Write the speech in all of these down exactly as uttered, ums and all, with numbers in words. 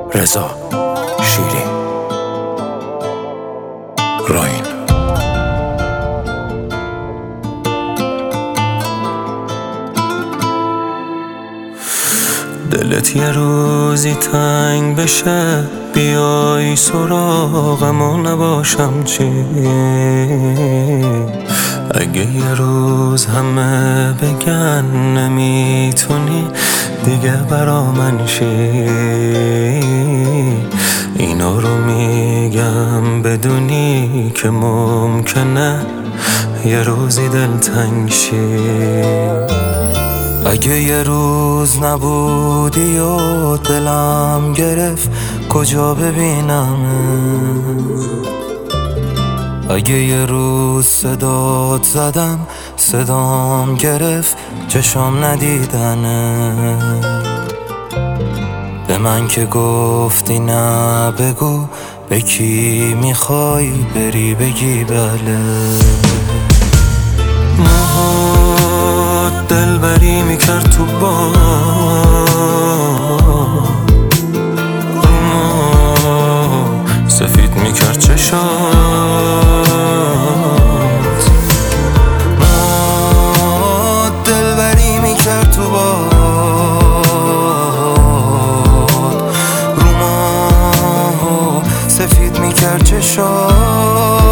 رضا شیری. راین. دلت یه روزی تنگ بشه، بیای سراغم و نباشم چی؟ اگه یه روز همه بگن نمیتونی دیگه برا من شی، اینا رو میگم بدونی که ممکنه یه روزی دلتنگ شی. اگه یه روز نبودی و دلم گرفت کجا ببینم؟ اگه یه روز صدات زدم صدام گرفت چشام ندیدنه، به من که گفتی نه بگو به کی میخوای بری بگی بله. موهات دلبری میکرد تو با سفید میکرد چشات، موهات دلبری میکرد تو با روما سفید میکرد چشات.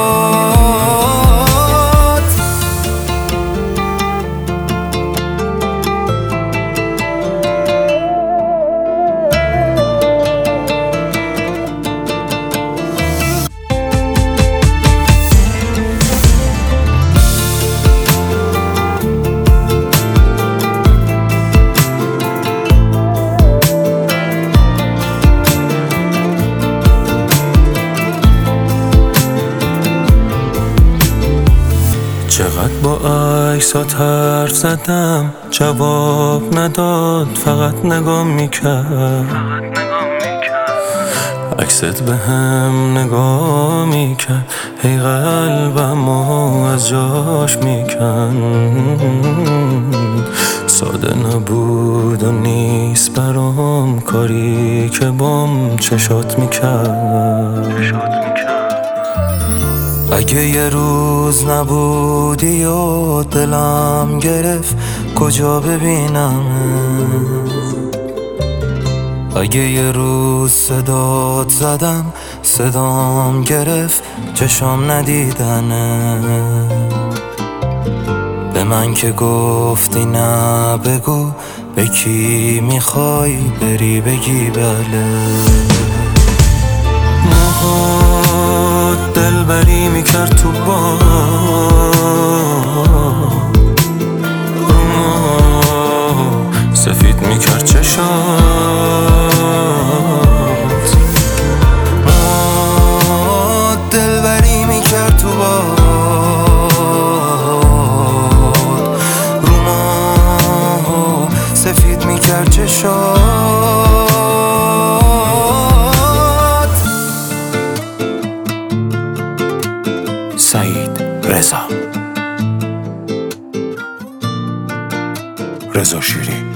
چقدر با عکسات حرف زدم جواب نداد، فقط نگاه میکرد. عکست به هم نگاه میکرد، هی قلبمو از جاش میکند. ساده نبود و نیست برام کاری که بام چشات میکرد. اگه یه روز نبودی و دلم گرفت کجا ببینم؟ اگه یه روز صدات زدم صدام گرفت چشام ندیدنه، به من که گفتی نه بگو به کی میخوای بری بگی بله. موهات دلبری میکرد تو با سفید میکرد چشات، موهات دلبری میکرد تو با روما سفید میکرد چشات. سعید رضا. رضا شیری.